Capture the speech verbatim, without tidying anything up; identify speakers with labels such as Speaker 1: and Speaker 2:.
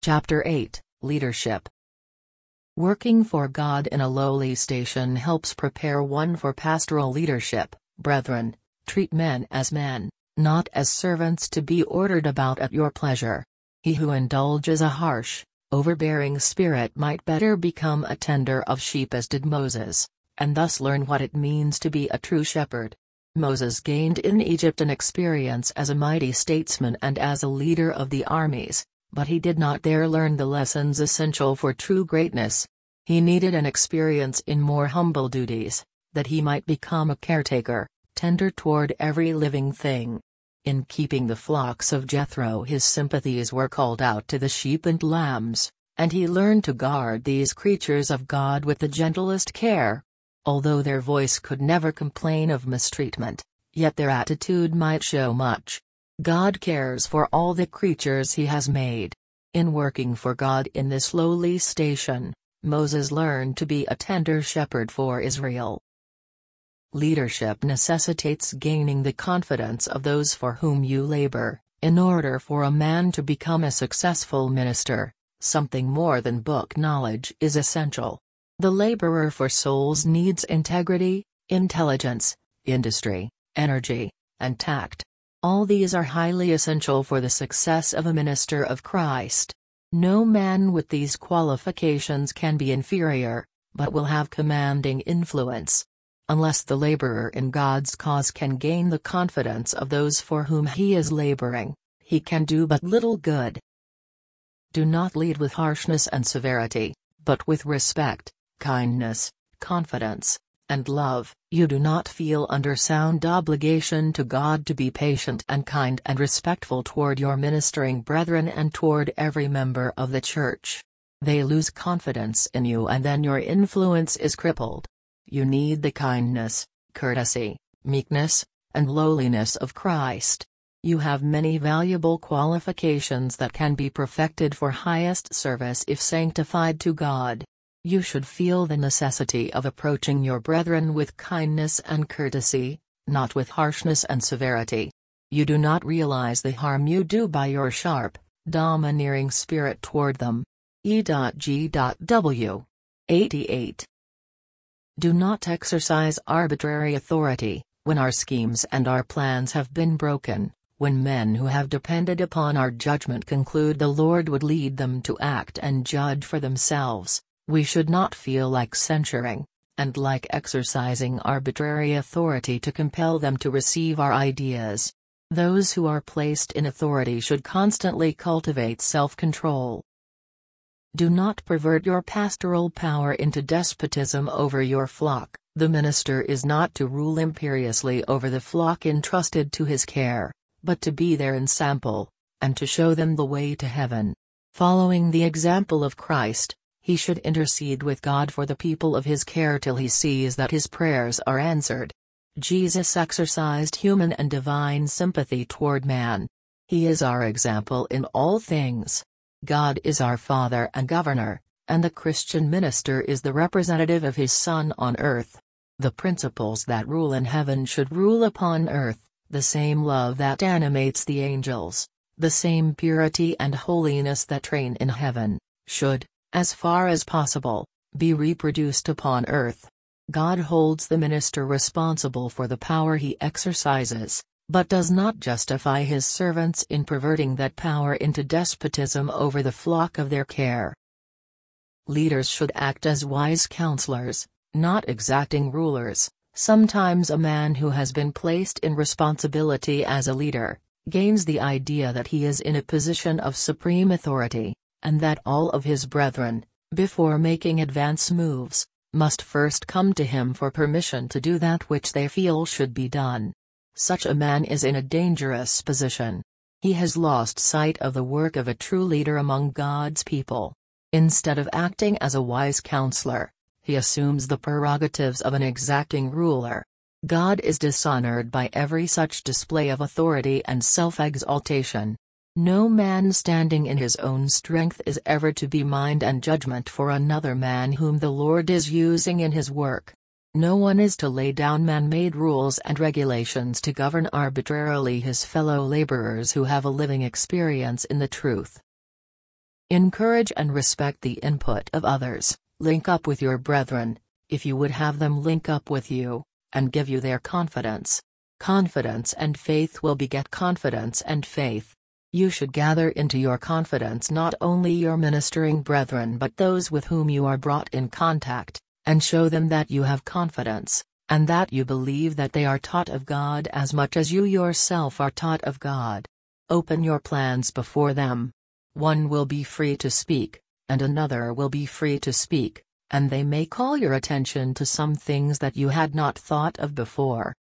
Speaker 1: Chapter eight, Leadership. Working for God in a lowly station helps prepare one for pastoral leadership. Brethren, treat men as men, not as servants to be ordered about at your pleasure. He who indulges a harsh, overbearing spirit might better become a tender of sheep as did Moses, and thus learn what it means to be a true shepherd. Moses gained in Egypt an experience as a mighty statesman and as a leader of the armies, but he did not there learn the lessons essential for true greatness. He needed an experience in more humble duties, that he might become a caretaker, tender toward every living thing. In keeping the flocks of Jethro, his sympathies were called out to the sheep and lambs, and he learned to guard these creatures of God with the gentlest care. Although their voice could never complain of mistreatment, yet their attitude might show much. God cares for all the creatures he has made. In working for God in this lowly station, Moses learned to be a tender shepherd for Israel. Leadership necessitates gaining the confidence of those for whom you labor. In order for a man to become a successful minister, something more than book knowledge is essential. The laborer for souls needs integrity, intelligence, industry, energy, and tact. All these are highly essential for the success of a minister of Christ. No man with these qualifications can be inferior, but will have commanding influence. Unless the laborer in God's cause can gain the confidence of those for whom he is laboring, he can do but little good. Do not lead with harshness and severity, but with respect, kindness, confidence, and love. You do not feel under sound obligation to God to be patient and kind and respectful toward your ministering brethren and toward every member of the church. They lose confidence in you and then your influence is crippled. You need the kindness, courtesy, meekness, and lowliness of Christ. You have many valuable qualifications that can be perfected for highest service if sanctified to God. You should feel the necessity of approaching your brethren with kindness and courtesy, not with harshness and severity. You do not realize the harm you do by your sharp, domineering spirit toward them. E G W eighty-eight. Do not exercise arbitrary authority, when our schemes and our plans have been broken, when men who have depended upon our judgment conclude the Lord would lead them to act and judge for themselves. We should not feel like censuring, and like exercising arbitrary authority to compel them to receive our ideas. Those who are placed in authority should constantly cultivate self-control. Do not pervert your pastoral power into despotism over your flock. The minister is not to rule imperiously over the flock entrusted to his care, but to be their ensample, and to show them the way to heaven. Following the example of Christ, he should intercede with God for the people of his care till he sees that his prayers are answered. Jesus exercised human and divine sympathy toward man. He is our example in all things. God is our Father and Governor, and the Christian minister is the representative of his Son on earth. The principles that rule in heaven should rule upon earth, the same love that animates the angels, the same purity and holiness that reign in heaven, should, as far as possible, be reproduced upon earth. God holds the minister responsible for the power he exercises, but does not justify his servants in perverting that power into despotism over the flock of their care. Leaders should act as wise counselors, not exacting rulers. Sometimes a man who has been placed in responsibility as a leader, gains the idea that he is in a position of supreme authority, and that all of his brethren, before making advance moves, must first come to him for permission to do that which they feel should be done. Such a man is in a dangerous position. He has lost sight of the work of a true leader among God's people. Instead of acting as a wise counselor, he assumes the prerogatives of an exacting ruler. God is dishonored by every such display of authority and self-exaltation. No man standing in his own strength is ever to be mind and judgment for another man whom the Lord is using in his work. No one is to lay down man-made rules and regulations to govern arbitrarily his fellow laborers who have a living experience in the truth. Encourage and respect the input of others, link up with your brethren, if you would have them link up with you, and give you their confidence. Confidence and faith will beget confidence and faith. You should gather into your confidence not only your ministering brethren but those with whom you are brought in contact, and show them that you have confidence, and that you believe that they are taught of God as much as you yourself are taught of God. Open your plans before them. One will be free to speak, and another will be free to speak, and they may call your attention to some things that you had not thought of before.